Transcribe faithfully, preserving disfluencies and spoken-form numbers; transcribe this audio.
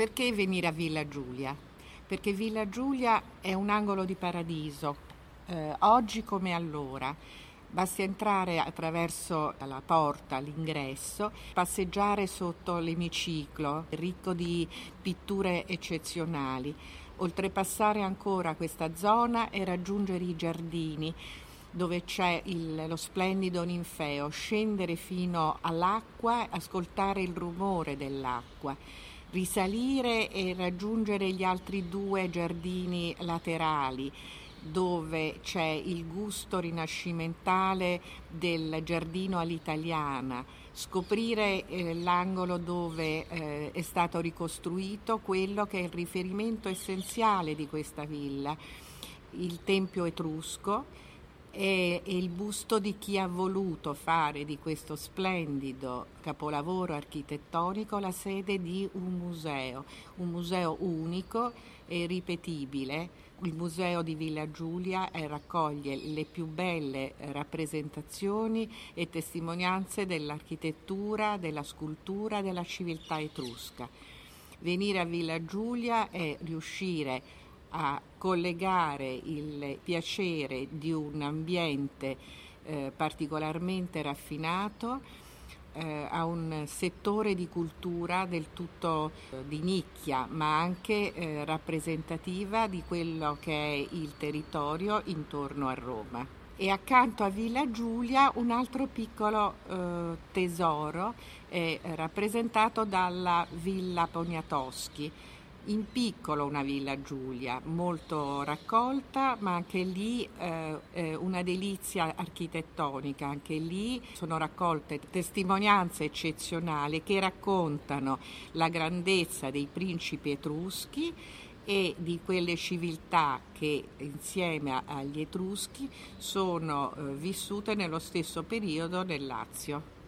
Perché venire a Villa Giulia? Perché Villa Giulia è un angolo di paradiso, eh, oggi come allora. Basta entrare attraverso la porta, l'ingresso, passeggiare sotto l'emiciclo, ricco di pitture eccezionali, oltrepassare ancora questa zona e raggiungere i giardini dove c'è il- lo splendido ninfeo, scendere fino all'acqua, ascoltare il rumore dell'acqua, risalire e raggiungere gli altri due giardini laterali dove c'è il gusto rinascimentale del giardino all'italiana, scoprire eh, l'angolo dove eh, è stato ricostruito quello che è il riferimento essenziale di questa villa, il tempio etrusco e, e il busto di chi ha voluto fare di questo splendido capolavoro architettonico la sede di un museo, un museo unico e ripetibile. Il museo di Villa Giulia eh, raccoglie le più belle eh, rappresentazioni e testimonianze dell'architettura, della scultura, della civiltà etrusca. Venire a Villa Giulia è riuscire a collegare il piacere di un ambiente eh, particolarmente raffinato eh, a un settore di cultura del tutto eh, di nicchia, ma anche eh, rappresentativa di quello che è il territorio intorno a Roma. E accanto a Villa Giulia un altro piccolo eh, tesoro è rappresentato dalla Villa Poniatowski. In piccolo una Villa Giulia, molto raccolta, ma anche lì eh, eh, una delizia architettonica, anche lì sono raccolte testimonianze eccezionali che raccontano la grandezza dei principi etruschi e di quelle civiltà che insieme a- agli etruschi sono eh, vissute nello stesso periodo nel Lazio.